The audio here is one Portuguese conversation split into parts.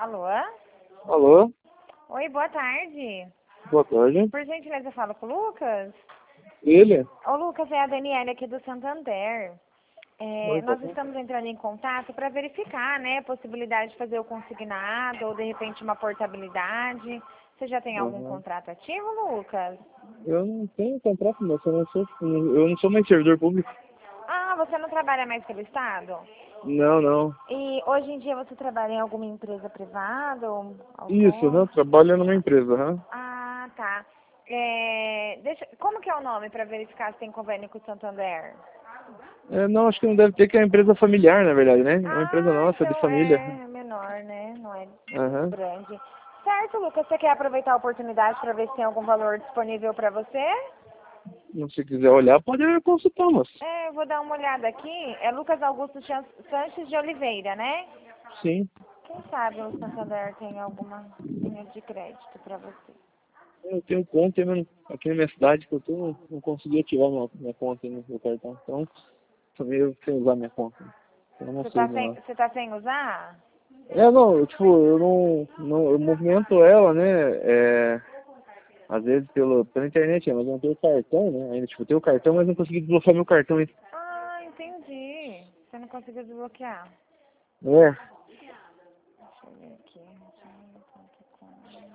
Alô? Alô? Oi, boa tarde. Boa tarde. Por gentileza, eu falo com o Lucas? Ele? Ô, Lucas, é a Daniela aqui do Santander. Oi, Nós papai. estamos entrando em contato para verificar, né, a possibilidade de fazer o consignado ou, de repente, uma portabilidade. Você já tem algum Uhum. contrato ativo, Lucas? Eu não tenho contrato, moça. Eu não sou mais servidor público. Ah, você não trabalha mais pelo Estado? Não, não. E hoje em dia você trabalha em alguma empresa privada ou Isso, autônoma? trabalho numa empresa, Ah, tá. Como que é o nome para verificar se tem convênio com o Santander? Não, acho que não deve ter, que é uma empresa familiar, na verdade, né? É uma empresa Ah, nossa, de então família. é menor, né? Não é Aham. grande. Certo, Lucas, você quer aproveitar a oportunidade para ver se tem algum valor disponível para você? Se quiser olhar, pode consultar, moça. Eu vou dar uma olhada aqui. É Lucas Augusto Sanches de Oliveira, né? Sim. Quem sabe o Santander tem alguma linha de crédito para você? Eu tenho conta aqui na minha cidade que eu não consegui ativar minha conta no meu cartão. Então, tô meio sem usar minha conta. Eu não sei, não. Você tá sem usar? Não, eu movimento ela, né, às vezes pela internet, mas eu não tenho cartão, né, ainda, eu tenho o cartão, mas não consegui desbloquear meu cartão ainda. Ah, entendi. Você não conseguiu desbloquear. É, Deixa eu ver aqui. gmail.com.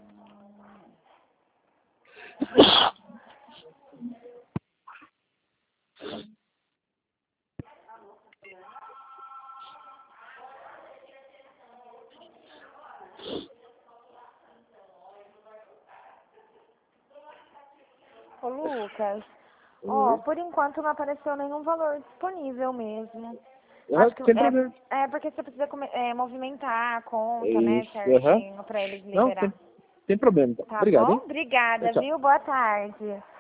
Ô, Lucas, por enquanto não apareceu nenhum valor disponível mesmo. Acho que sem problema. é porque você precisa movimentar a É conta, né, isso, certinho, para eles Não, liberar. tem problema, então. Tá Obrigado, bom? hein? Tchau, Obrigada, tchau. viu? Boa tarde.